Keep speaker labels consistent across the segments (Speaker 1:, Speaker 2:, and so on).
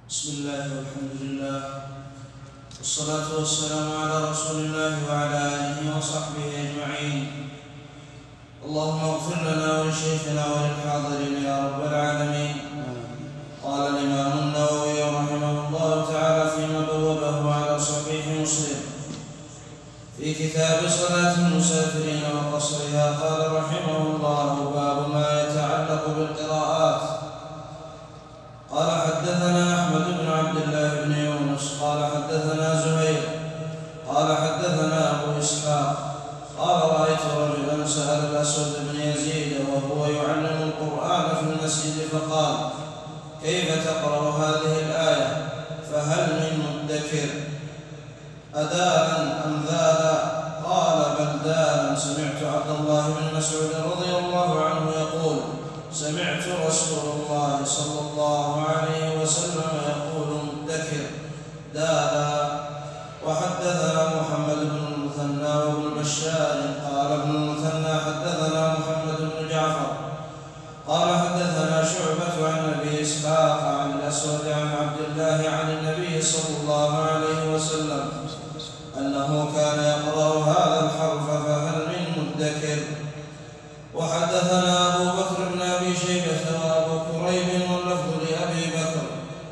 Speaker 1: بسم الله والحمد لله والصلاة والسلام على رسول الله وعلى آله وصحبه أجمعين. اللهم اغفر لنا ولشيخنا وللحاضرين يا رب العالمين. قال الإمام النووي رحمه الله تعالى فيما بوبه على صحيح مسلم في كتاب صلاة المسافرين وقصرها، قال رحمه الله: باب ما يتعلق بالقراءات. قال حدثنا أحمد بن عبد الله بن يونس قال حدثنا زهير قال حدثنا أبو إسحاق قال: رأيت رجلا سأل الأسود بن يزيد وهو يعلم القرآن في المسجد فقال: كيف تقرأ هذه الآية؟ فهل من مدكر أدالا أم ذالا؟ قال: بل دالا. سمعت عبد الله بن مسعود رضي الله عنه يقول: سمعت رسول الله صلى الله عليه وسلم يقول: مدكر دالا. وحدثنا محمد بن المثنى وابن بشار قال ابن المثنى حدثنا محمد بن جعفر قال حدثنا شعبة عن أبي إسحاق عن الأسود عن عبد الله عن النبي صلى الله عليه وسلم أنه كان يقرأ هذا الحرف: فهل من مدكر. وحدثنا أبو بكر بن أبي شيبة وأبو كريب واللفظ لأبي بكر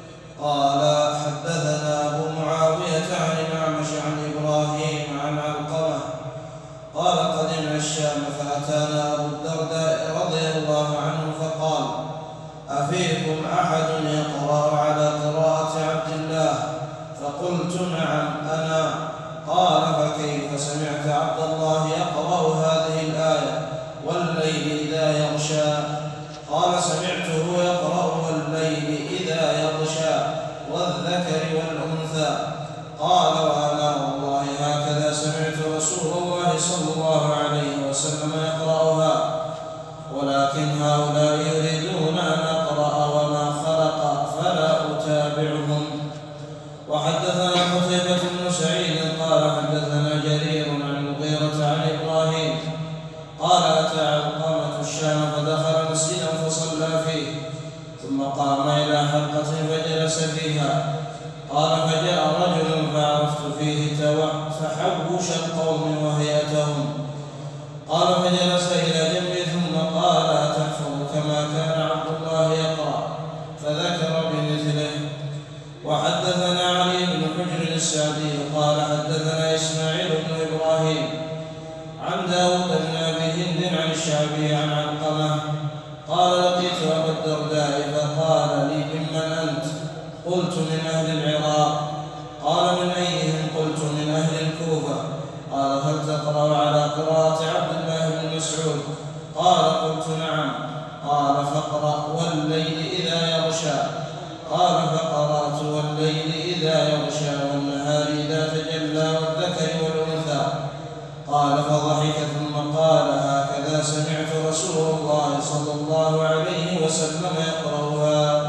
Speaker 1: قال حدثنا أبو معاوية عن الأعمش عن إبراهيم عن علقمة قال: قدمنا الشام فأتانا أبو الدرداء رضي الله عنه فقال: أفيكم أحد يقرأ على قراءة عبد الله؟ فقلت: نعم أنا. قال: فكيف سمعت عبد الله يقرأ هذه الآية: والليل إذا يغشى؟ قال: سمعته يقرأ: والليل إذا يغشى والذكر والأنثى. قال: وأنا والله هكذا سمعت رسول الله صلى الله عليه وسلم يقرأها، ولكن هؤلاء يريدون أن أقرأ وما خلق فلا أتابعهم. وحدثنا قتيبة بن سعيد قال حدثنا جرير عن المغيرة عن إبراهيم قال: أتى علقمة الشام فدخل مسجدا فصلى فيه، ثم قام إلى حلقة فجلس فيها. قال: فجاء رجل فعرفت فيه تحوش القوم وهيئتهم. قال: فجلس إلى جنبي ثم قال: أتحفظ كما كان عبد الله يقرأ؟ فذكر بمثله. وحدثنا علي بن حجر السعدي قال حدثنا إسماعيل بن إبراهيم عن داود بن أبي هند عن الشعبي عن علقمة قال: لقيت أبا الدرداء فقال لي: ممن أنت؟ قلت: من أهل العراق. قال: من أيهم؟ قلت: من أهل الكوفة. قال: هل تقرأ على قراءة عبد الله بن مسعود؟ قال: قلت: نعم. قال: فاقرأ: والليل إذا يغشى. قال: فقرأت: والليل إذا يغشى والنهار إذا تجلى والذكر والأنثى. قال: فضحك ثم قال: هكذا سمعت رسول الله صلى الله عليه وسلم يقرأها.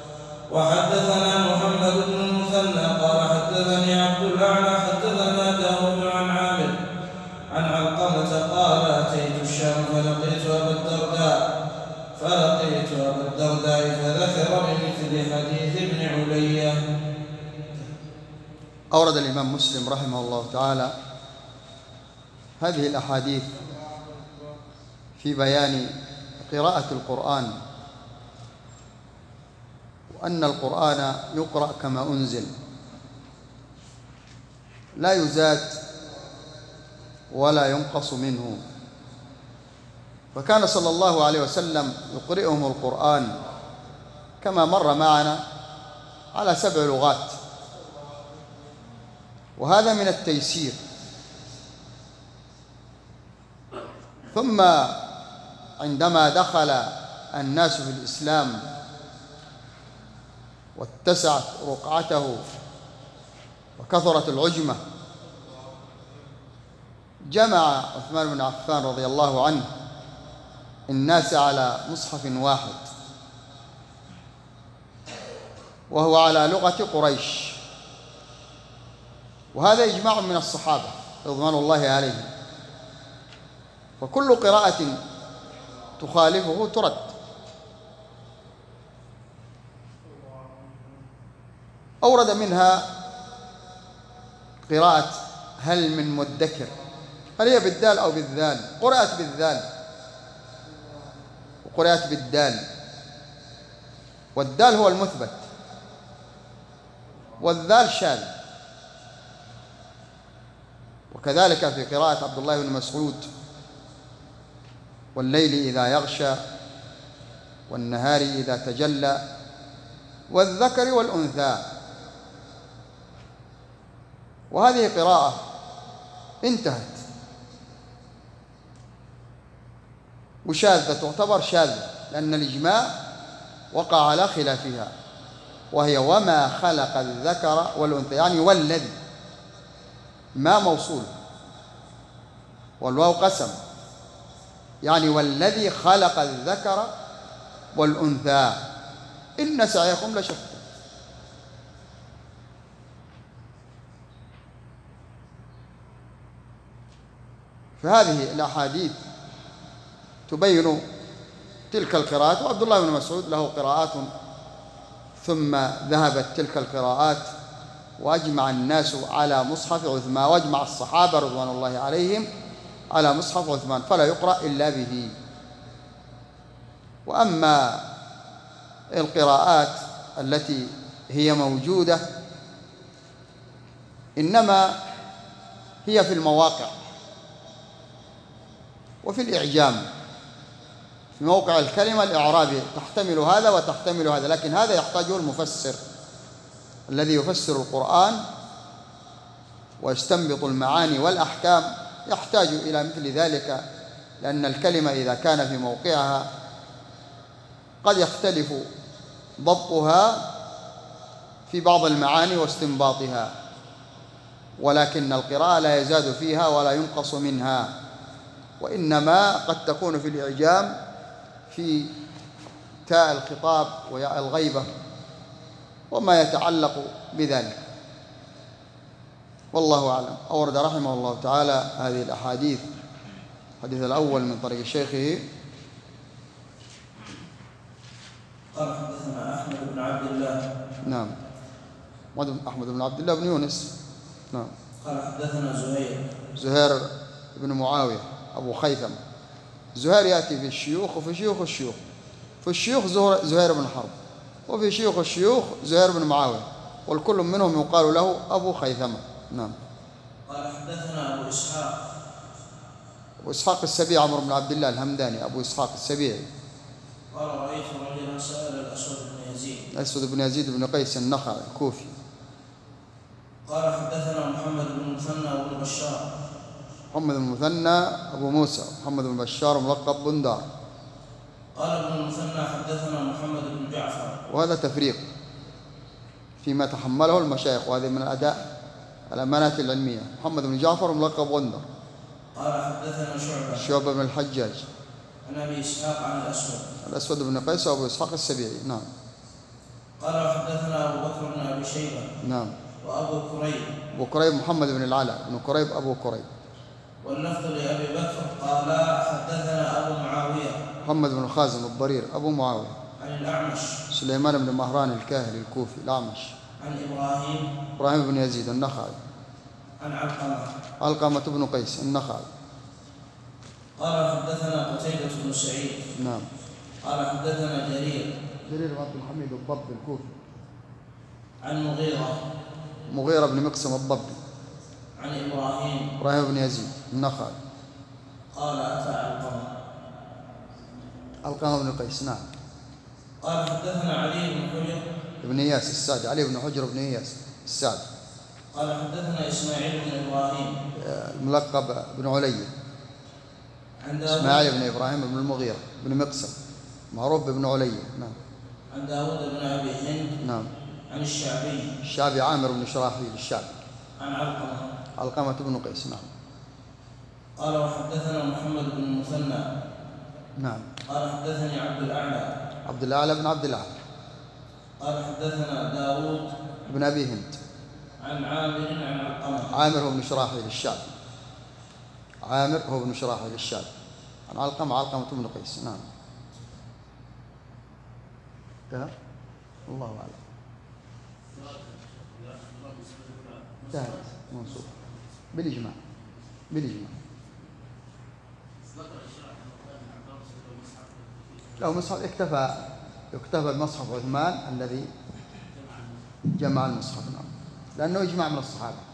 Speaker 1: وحدثنا محمد بن المثنى قال حدثني عبد الأعلى حدثنا داود عن عامر عن علقمة قال: أتيت الشام فلقيت أبا الدرداء فذكر بمثل حديث ابن علية.
Speaker 2: أورد الإمام مسلم رحمه الله تعالى هذه الأحاديث في بيان قراءة القرآن، وأن القرآن يقرأ كما أنزل، لا يزاد ولا ينقص منه. فكان صلى الله عليه وسلم يقرئهم القرآن كما مر معنا على 7 لغات، وهذا من التيسير. ثم عندما دخل الناس في الإسلام واتسعت رقعته وكثرت العجمة، جمع عثمان بن عفان رضي الله عنه الناس على مصحف واحد، وهو على لغة قريش، وهذا إجماع من الصحابة رضوان الله عليهم، وكل قراءة تخالفه ترد. أورد منها قراءة هل من مدكر، هل هي بالدال أو بالذال؟ قرأت بالذال وقرأت بالدال، والدال هو المثبت والذال شاذ. وكذلك في قراءة عبد الله بن مسعود والليل إذا يغشى والنهار إذا تجلى والذكر والأنثى، وهذه قراءة انتهت وشاذة، تعتبر شاذة لأن الإجماع وقع على خلافها، وهي وما خلق الذكر والأنثى، يعني والذي، ما موصول والواو قسم، يعني والذي خلق الذكر والأنثى إن سعيكم لشتى. فهذه الأحاديث تبين تلك القراءات، وعبد الله بن مسعود له قراءات ثم ذهبت تلك القراءات وأجمع الناس على مصحف عثمان، واجمع الصحابة رضوان الله عليهم على مصحف عثمان فلا يقرأ إلا به. وأما القراءات التي هي موجودة إنما هي في المواقع وفي الإعجام، في موقع الكلمة الإعرابي تحتمل هذا وتحتمل هذا، لكن هذا يحتاجه المفسر الذي يفسر القرآن ويستنبط المعاني والأحكام، يحتاج إلى مثل ذلك، لأن الكلمة إذا كان في موقعها قد يختلف ضبطها في بعض المعاني واستنباطها، ولكن القراءة لا يزاد فيها ولا ينقص منها، وإنما قد تكون في الإعجام في تاء الخطاب وياء الغيبة وما يتعلق بذلك، والله أعلم. أورد رحمه الله تعالى هذه الأحاديث. الحديث الأول من طريق شيخه
Speaker 1: قال حدثنا أحمد بن عبد الله.
Speaker 2: نعم، أحمد بن عبد الله بن يونس. نعم.
Speaker 1: قال حدثنا
Speaker 2: زهير بن معاوية أبو خيثمة. زهير يأتي في الشيوخ وفي شيوخ الشيوخ، في الشيوخ زهير بن حرب، وفي شيوخ الشيوخ زهير بن معاوية، والكل منهم يقال له أبو خيثمة. نعم.
Speaker 1: قال حدثنا أبو
Speaker 2: إسحاق السبيعي عمرو بن عبد الله الهمداني أبو إسحاق السبيعي.
Speaker 1: قال رأيت رجلا سأل
Speaker 2: الأسود بن يزيد بن قيس النخعي الكوفي.
Speaker 1: قال حدثنا محمد بن المثنى وابن بشار.
Speaker 2: محمد بن المثنى أبو موسى، محمد بن بشار ملقب بندار.
Speaker 1: قال ابن المثنى حدثنا محمد بن جعفر.
Speaker 2: وهذا تفريق فيما تحمله المشايخ، وهذه من الأداء الأمانات العلمية. محمد بن جعفر ملقب بندار.
Speaker 1: قال حدثنا
Speaker 2: شعبة بن الحجاج
Speaker 1: عن أبي إسحاق عن
Speaker 2: الأسود بن قيس وأبو إسحاق السبيعي. نعم.
Speaker 1: قال حدثنا أبو بكر بن أبي شيبة.
Speaker 2: نعم.
Speaker 1: وأبو كريب.
Speaker 2: أبو كريب محمد بن العلاء بن كريب أبو كريب.
Speaker 1: واللفظ لأبي بكر قال حدثنا أبو معاوية
Speaker 2: محمد بن خازم الضرير أبو معاوية.
Speaker 1: عن الأعمش
Speaker 2: سليمان بن مهران الكاهلي الكوفي الأعمش.
Speaker 1: عن
Speaker 2: إبراهيم بن يزيد النخعي.
Speaker 1: عن
Speaker 2: علقمة بن قيس النخعي.
Speaker 1: قال حدثنا قتيبة بن سعيد.
Speaker 2: نعم.
Speaker 1: قال حدثنا جرير
Speaker 2: بن عبد الحميد الضبي الكوفي.
Speaker 1: عن
Speaker 2: مغيرة بن مقسم الضبي.
Speaker 1: عن
Speaker 2: إبراهيم بن يزيد النخعي.
Speaker 1: قال أتى
Speaker 2: علقمة بن قيس. نعم.
Speaker 1: قال حدثنا علي بن حجر
Speaker 2: بن إياس السعدي، علي بن حجر بن إياس السعدي.
Speaker 1: قال حدثنا إسماعيل بن إبراهيم
Speaker 2: الملقب بن علي. إسماعيل بن إبراهيم بن المغيرة بن مقسم معروف بن علي. نعم.
Speaker 1: عن داود بن أبي هند.
Speaker 2: نعم.
Speaker 1: عن
Speaker 2: الشعبي عامر بن شراحيل الشعبي.
Speaker 1: عن
Speaker 2: علقمة بن قيس. نعم.
Speaker 1: قال وحدثنا محمد بن المثنى.
Speaker 2: نعم.
Speaker 1: قال حدثني
Speaker 2: عبد الأعلى بن عبد الأعلى.
Speaker 1: قال حدثنا داود
Speaker 2: بن أبي هند.
Speaker 1: عن عامر عن علقمة.
Speaker 2: عامر هو بن شراحيل الشعبي. عامر هو بن شراحيل الشعبي. عن علقمة بن قيس. نعم. انتهى. الله أعلم. لا منصوب بالإجماع بالإجماع. لو مصحف اكتفى بمصحف عثمان الذي جمع المصحف، نعم، لأنه إجماع من الصحابة.